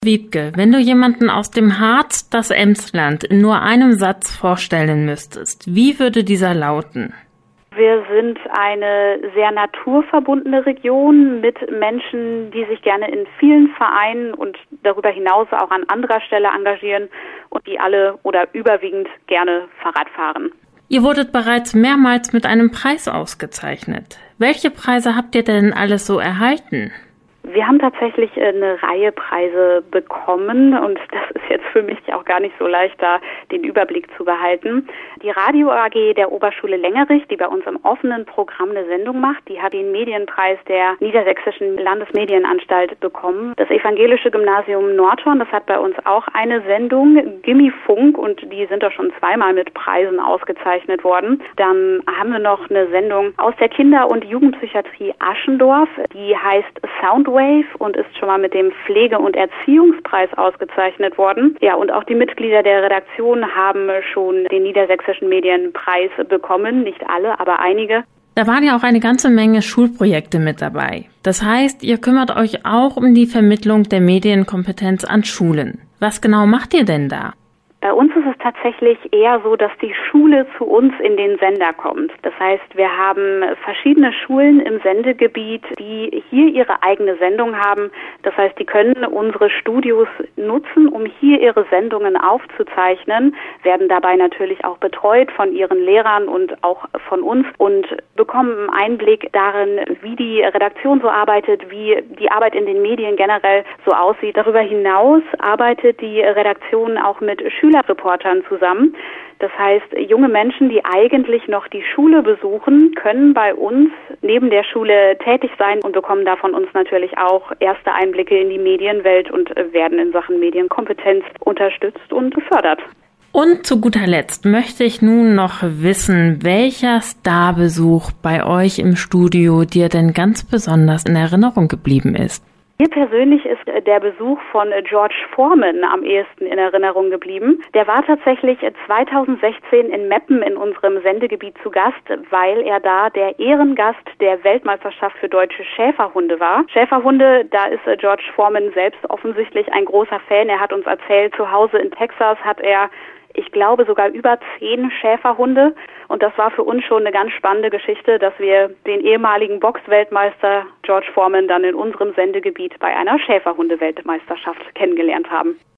Wiebke, wenn du jemanden aus dem Harz, das Emsland, in nur einem Satz vorstellen müsstest, wie würde dieser lauten? Wir sind eine sehr naturverbundene Region mit Menschen, die sich gerne in vielen Vereinen und darüber hinaus auch an anderer Stelle engagieren und die alle oder überwiegend gerne Fahrrad fahren. Ihr wurdet bereits mehrmals mit einem Preis ausgezeichnet. Welche Preise habt ihr denn alles so erhalten? Wir haben tatsächlich eine Reihe Preise bekommen und das ist jetzt für mich auch gar nicht so leicht, da den Überblick zu behalten. Die Radio AG der Oberschule Lengerich, die bei uns im offenen Programm eine Sendung macht, die hat den Medienpreis der Niedersächsischen Landesmedienanstalt bekommen. Das Evangelische Gymnasium Nordhorn, das hat bei uns auch eine Sendung, Gimme Funk, und die sind da schon zweimal mit Preisen ausgezeichnet worden. Dann haben wir noch eine Sendung aus der Kinder- und Jugendpsychiatrie Aschendorf, die heißt Soundwave und ist schon mal mit dem Pflege- und Erziehungspreis ausgezeichnet worden. Ja, und auch die Mitglieder der Redaktion haben schon den Niedersächsischen Medienpreis bekommen. Nicht alle, aber einige. Da waren ja auch eine ganze Menge Schulprojekte mit dabei. Das heißt, ihr kümmert euch auch um die Vermittlung der Medienkompetenz an Schulen. Was genau macht ihr denn da? Bei uns ist es tatsächlich eher so, dass die Schule zu uns in den Sender kommt. Das heißt, wir haben verschiedene Schulen im Sendegebiet, die hier ihre eigene Sendung haben. Das heißt, die können unsere Studios nutzen, um hier ihre Sendungen aufzuzeichnen, werden dabei natürlich auch betreut von ihren Lehrern und auch von uns und bekommen Einblick darin, wie die Redaktion so arbeitet, wie die Arbeit in den Medien generell so aussieht. Darüber hinaus arbeitet die Redaktion auch mit Schülerreportern zusammen. Das heißt, junge Menschen, die eigentlich noch die Schule besuchen, können bei uns neben der Schule tätig sein und bekommen da von uns natürlich auch erste Einblicke in die Medienwelt und werden in Sachen Medienkompetenz unterstützt und gefördert. Und zu guter Letzt möchte ich nun noch wissen, welcher Starbesuch bei euch im Studio dir denn ganz besonders in Erinnerung geblieben ist. Mir persönlich ist der Besuch von George Foreman am ehesten in Erinnerung geblieben. Der war tatsächlich 2016 in Meppen in unserem Sendegebiet zu Gast, weil er da der Ehrengast der Weltmeisterschaft für deutsche Schäferhunde war. Schäferhunde, da ist George Foreman selbst offensichtlich ein großer Fan. Er hat uns erzählt, zu Hause in Texas hat er, ich glaube, sogar über 10 Schäferhunde. Und das war für uns schon eine ganz spannende Geschichte, dass wir den ehemaligen Boxweltmeister George Foreman dann in unserem Sendegebiet bei einer Schäferhunde-Weltmeisterschaft kennengelernt haben.